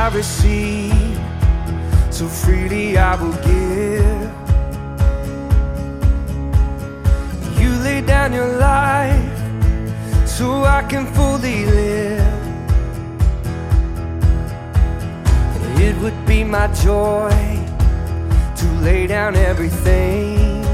I receive, so freely I will give. You lay down your life so I can fully live. It would be my joy to lay down everything.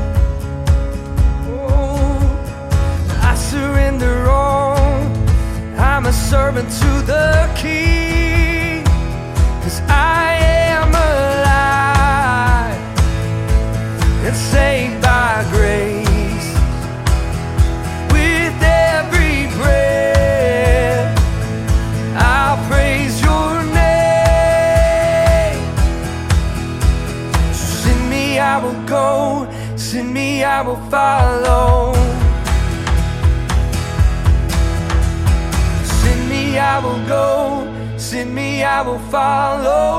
Oh, I surrender all. I'm a servant to the King, 'cause I am alive and saved by grace. With every breath I'll praise your name. So send me, I will go. Send me, I will follow. I will go, send me, I will follow.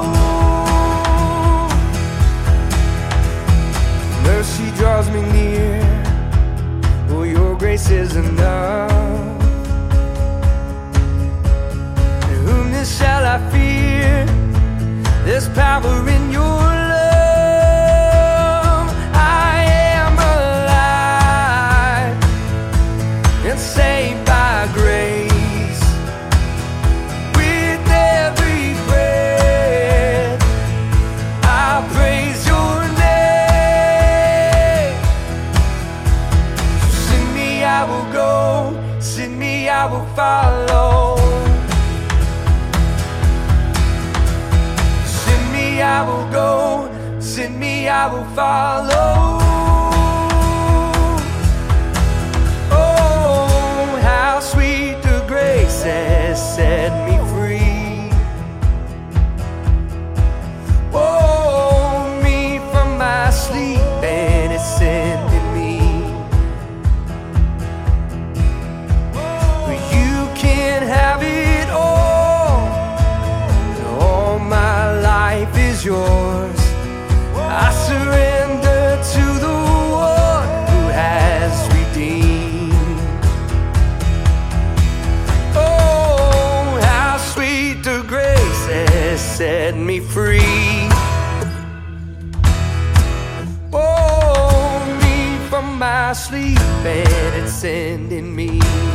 Mercy draws me near, oh, your grace is enough. And whom then shall I fear? There's power in your love. I am alive and saved by grace. Send me, I will follow. Send me, I will go. Send me, I will follow. Oh, how sweet the grace has set me free. Oh, me from my sleep, and it's sending me. Have it all, and all my life is yours. I surrender to the one who has redeemed. Oh, how sweet the grace has set me free. Oh, me from my sleep, and it's sending me.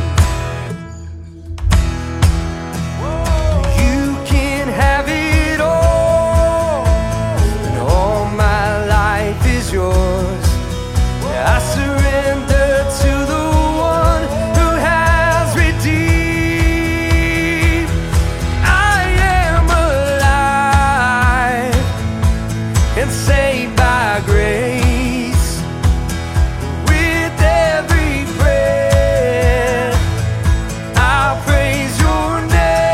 Have it all, and all my life is yours. I surrender to the one who has redeemed. I am alive and saved by grace. With every breath I'll praise your name.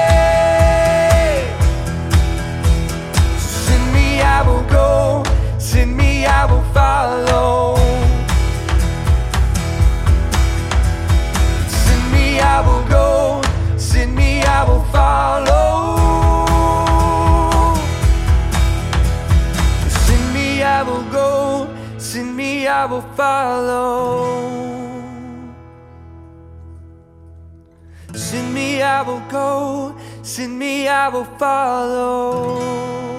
Send me, I will follow. Send me, I will go. Send me, I will follow. Send me, I will go. Send me, I will follow. Send me, I will go. Send me, I will follow.